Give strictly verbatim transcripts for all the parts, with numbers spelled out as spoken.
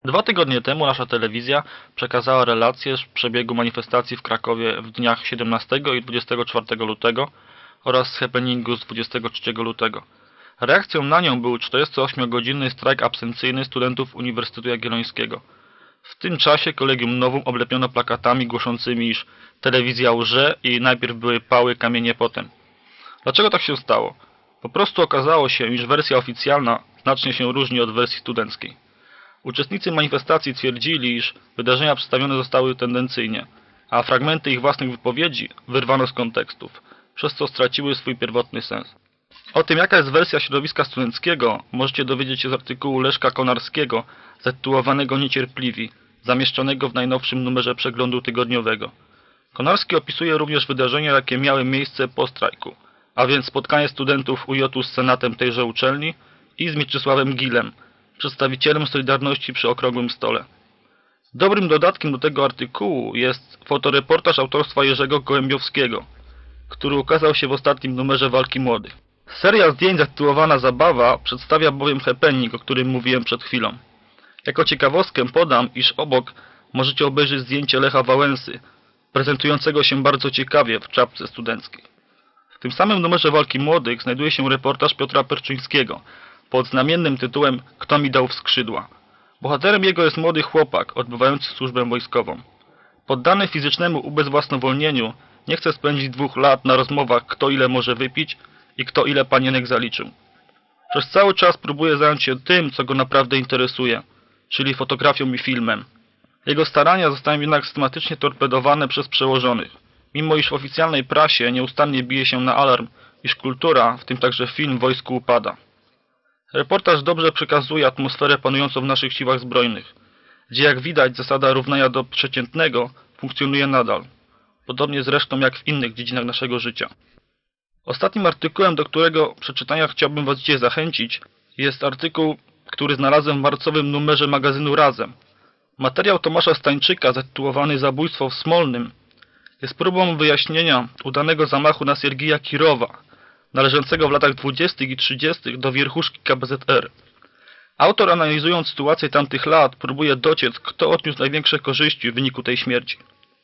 Dwa tygodnie temu nasza telewizja przekazała relacje z przebiegu manifestacji w Krakowie w dniach siedemnastego i dwudziestego czwartego lutego oraz z happeningu z dwudziestego trzeciego lutego. Reakcją na nią był czterdziestoośmiogodzinny strajk absencyjny studentów Uniwersytetu Jagiellońskiego. W tym czasie Kolegium Novum oblepiono plakatami głoszącymi, iż telewizja łże i najpierw były pały, kamienie potem. Dlaczego tak się stało? Po prostu okazało się, iż wersja oficjalna znacznie się różni od wersji studenckiej. Uczestnicy manifestacji twierdzili, iż wydarzenia przedstawione zostały tendencyjnie, a fragmenty ich własnych wypowiedzi wyrwano z kontekstów, przez co straciły swój pierwotny sens. O tym, jaka jest wersja środowiska studenckiego, możecie dowiedzieć się z artykułu Leszka Konarskiego zatytułowanego Niecierpliwi, zamieszczonego w najnowszym numerze Przeglądu Tygodniowego. Konarski opisuje również wydarzenia, jakie miały miejsce po strajku, a więc spotkanie studentów U J-u z senatem tejże uczelni i z Mieczysławem Gilem, przedstawicielem Solidarności przy Okrągłym Stole. Dobrym dodatkiem do tego artykułu jest fotoreportaż autorstwa Jerzego Gołębiowskiego, który ukazał się w ostatnim numerze Walki Młodych. Seria zdjęć zatytułowana Zabawa przedstawia bowiem happening, o którym mówiłem przed chwilą. Jako ciekawostkę podam, iż obok możecie obejrzeć zdjęcie Lecha Wałęsy, prezentującego się bardzo ciekawie w czapce studenckiej. W tym samym numerze Walki Młodych znajduje się reportaż Piotra Perczyńskiego pod znamiennym tytułem Kto mi dał w skrzydła. Bohaterem jego jest młody chłopak odbywający służbę wojskową. Poddany fizycznemu ubezwłasnowolnieniu nie chce spędzić dwóch lat na rozmowach, kto ile może wypić i kto ile panienek zaliczył. Przez cały czas próbuje zająć się tym, co go naprawdę interesuje, czyli fotografią i filmem. Jego starania zostają jednak systematycznie torpedowane przez przełożonych, mimo iż w oficjalnej prasie nieustannie bije się na alarm, iż kultura, w tym także film, w wojsku upada. Reportaż dobrze przekazuje atmosferę panującą w naszych siłach zbrojnych, gdzie jak widać zasada równania do przeciętnego funkcjonuje nadal, podobnie zresztą jak w innych dziedzinach naszego życia. Ostatnim artykułem, do którego przeczytania chciałbym Was dzisiaj zachęcić, jest artykuł, który znalazłem w marcowym numerze magazynu Razem. Materiał Tomasza Stańczyka zatytułowany Zabójstwo w Smolnym jest próbą wyjaśnienia udanego zamachu na Siergija Kirowa, należącego w latach dwudziestych i trzydziestych do wierchuszki K B Z R. Autor, analizując sytuację tamtych lat, próbuje dociec, kto odniósł największe korzyści w wyniku tej śmierci.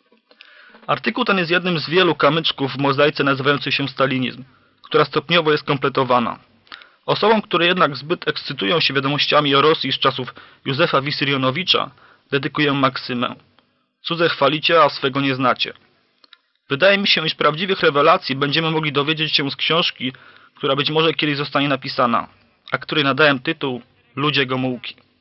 Artykuł ten jest jednym z wielu kamyczków w mozaice nazywającej się stalinizm, która stopniowo jest kompletowana. Osobom, które jednak zbyt ekscytują się wiadomościami o Rosji z czasów Józefa Wissarionowicza, dedykuję maksymę. Cudze chwalicie, a swego nie znacie. Wydaje mi się, iż prawdziwych rewelacji będziemy mogli dowiedzieć się z książki, która być może kiedyś zostanie napisana, a której nadałem tytuł Ludzie Gomułki.